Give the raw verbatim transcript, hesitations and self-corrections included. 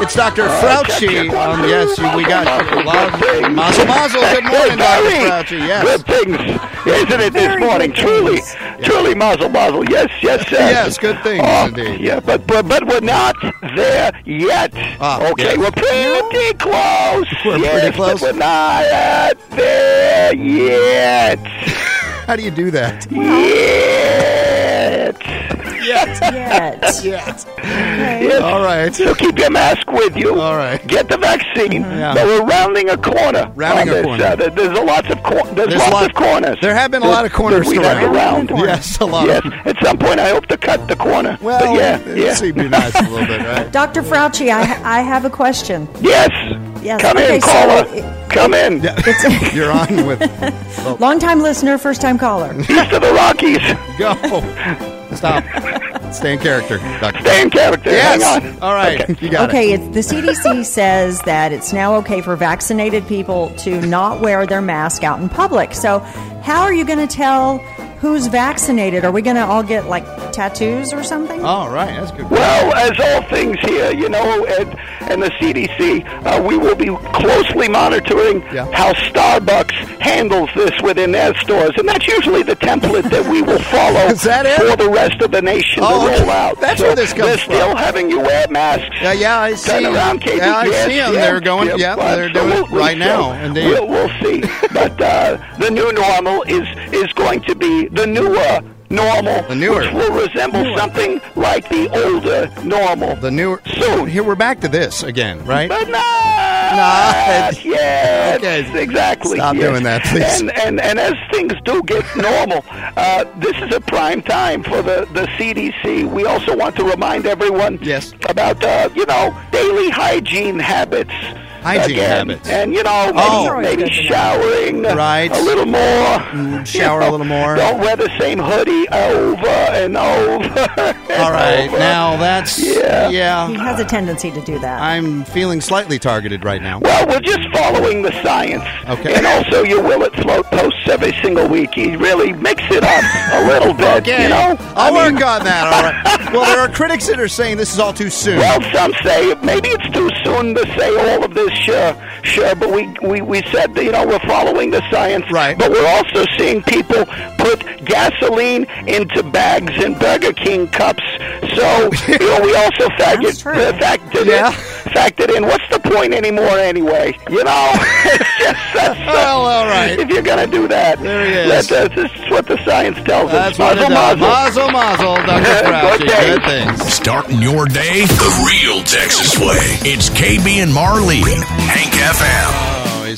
It's Doctor Uh, Fauci. Um, yes, you, we got a lot of mazel mazel. Good morning, Doctor Fauci. Yes. Good things, isn't it, this Very morning? good Truly, things. truly mazel mazel. Yes, yes, yes. Yes, good things, Oh, indeed. Yeah, but, but but we're not there yet. Ah, okay, yes. we're pretty close. We're yes, pretty close. But we're not there yet. How do you do that? Yet. Yes. Yet. Yes. Okay. Yes. All right. So keep your mask with you. All right. Get the vaccine. Yeah. But we're rounding a corner. Rounding on a this. corner. Uh, there- there's a lots of cor- there's, There's lots lot- of corners. There have been a lot of corners we to have to round. round. Yes, a lot. Yes. Of, At some point, I hope to cut the corner. well, but yeah, it yeah. seemed to be nice a little bit, right? Doctor Fauci, I, I have a question. Yes. Yes, Come okay, in, so caller. it- Come in. Yeah. You're on with. Long-time listener, first-time caller. East of the Rockies. Go. Stop. Stay in character, Doctor Stay in character. Yes. Hang on. All right. Okay. You got Okay, it. it's, the C D C says that it's now okay for vaccinated people to not wear their mask out in public. So how are you going to tell who's vaccinated? Are we going to all get, like, tattoos or something? All right. That's good. Well, as all things here, you know, and, and the C D C, uh, we will be closely monitoring Yeah. how Starbucks handles this within their stores. And that's usually the template that we will follow Is that it? for the rest of the nation Oh, to roll out. that's so where this comes they're from. still having you wear masks. Yeah, yeah, I see. Turn around, Katie. Yeah, I Yes, see them. yes, They're going. yes, Yeah, they're doing it absolutely. right now. So Indeed. We'll, we'll see. But uh, the new normal is is going to be the newer normal, The newer. which will resemble something like the older normal. The newer. Soon. Here we're back to this again, right? But not Nah. yes, Okay. exactly. Stop yes. doing that, please. And, and and as things do get normal, uh, this is a prime time for the, the C D C. We also want to remind everyone Yes. about, uh, you know, daily hygiene habits. Hygiene again. habits. And, you know, maybe, Oh. maybe showering Right. a little more. Mm, shower You a know, little more. Don't wear the same hoodie over and over. and All right. over. Now that's Yeah. yeah. He has a tendency to do that. I'm feeling slightly targeted right now. Well, we're just following the science. Okay. And also your Will It Float posts every single week. He really mix it up a little bit, Okay. you know? I'll I mean, work on that. All right. Well, there are critics that are saying this is all too soon. Well, some say maybe it's too soon to say all of this, sure, sure, but we, we, we said, that, you know, we're following the science. Right. But we're also seeing people put gasoline into bags in Burger King cups. So, you know, we also That's factored, true. uh, factored, Yeah. in, factored in. What's the point anymore anyway? You know? It's just that's, uh, Well, all right. if you're going to do that. There he is. Let, uh, this is what the science tells That's us. what it Mazel, does. mazel. Mazel, mazel, Doctor Good Fauci. day. Good things. Starting your day the real Texas way. It's K B and Marlene, Hank F M.